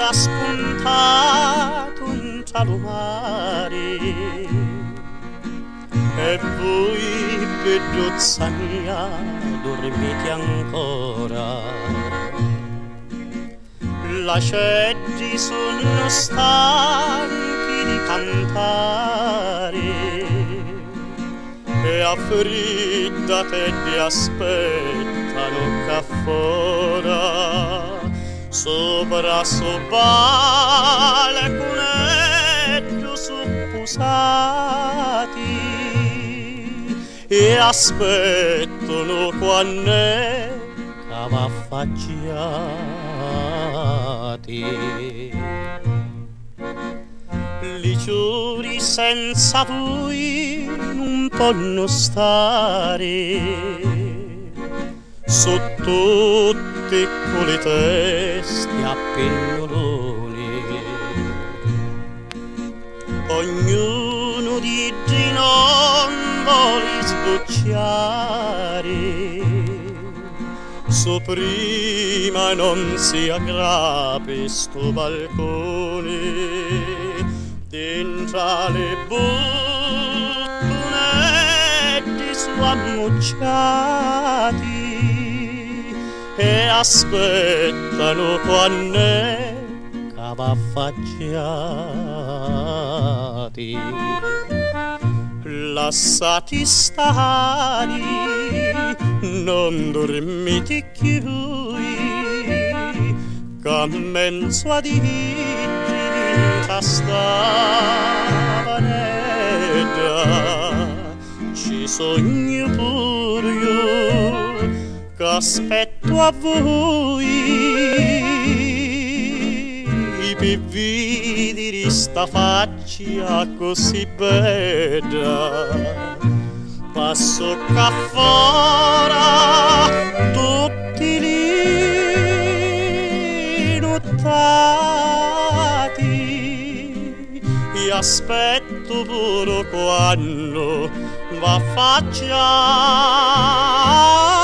era spuntato in talumare e voi, peduzza mia, dormite ancora. Lascetti sono stanchi di cantare e affriddate ti aspettano qua fora. Sopra le cunetto suppusati e aspettano quando va affacciati. Liciuri senza voi non possono stare, su tutte quelle teste a pennoloni. Ognuno di non vuole sbocciare, so prima non si aggrapi sto balcone, dentro le bottonetti su ammucciati e aspettano quando va affacciati. Lasciati stare, non dormite chiui, che mezzo a dirigere sta vanetta, ci sogno pure io, che aspetto a voi, per vedere sta faccia così bella. Passo qua fuori tutti li nottati e aspetto pure quando va faccia